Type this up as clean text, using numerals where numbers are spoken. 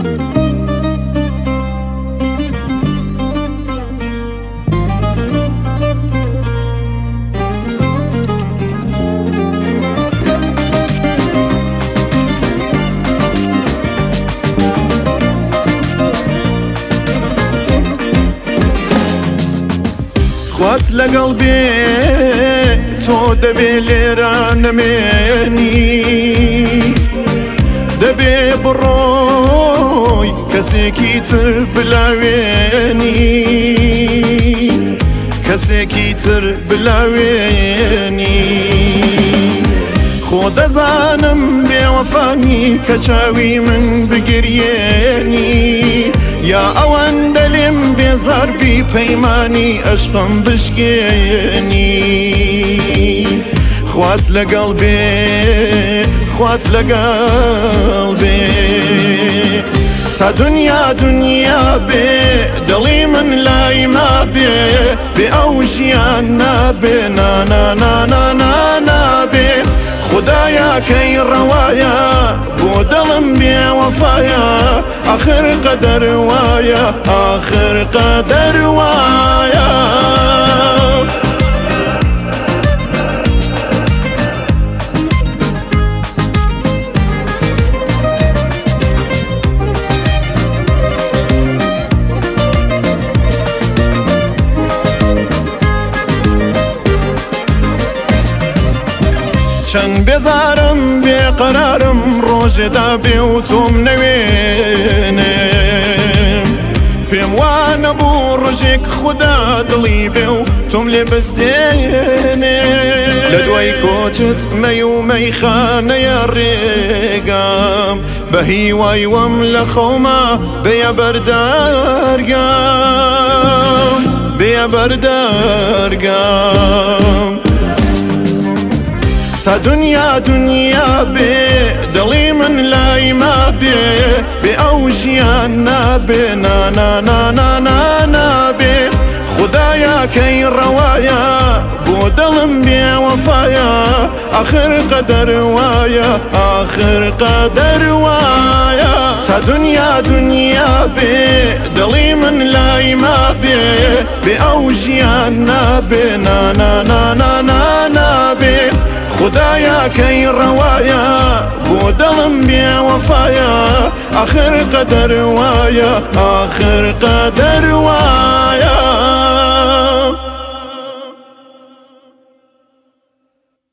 خوات لقلبي تو دبي ليران مني دبي بروي كسيكي تربلاويني كسيكي تربلاويني خود زانم بوفاني كچاوي من بقريني يا اوان دلم بزار بي بيماني عشقم بشكيني خوات لقلبي خوات لقلبي تا دنيا بي دلي من لاي ما بي بأوشيانا بي نا نا نا نا نا نا بي خدايا كي روايا بودلم بي وفايا آخر قدر وايا آخر قدر وايا چەند بێزارم بێقەرارم ڕۆژێدا بێ و تۆم نەوێنم پێم وانە بوو ڕۆژێک خوددا دڵی بێ و تۆم لێ بەستێنێ لە دوای کۆچت مەی و مەیخانەیە ڕێگام بە هیوایوەم لە خەوما بێیە بەردەرگام بێیە بەردەرگام تا دنيا بي دلي من لاي ما بي بأوشيانا بي نا نا نا نا نا نا بي خدايا كي روايا بودلم بي وفايا آخر قدر وايا آخر قدر وايا تا دنيا بي دلي من لاي ما بي بأوشيانا بي نا نا نا نا نا نا بي خدايا كي روايا بودلم بي وفايا آخر قدر وايا آخر قدر وايا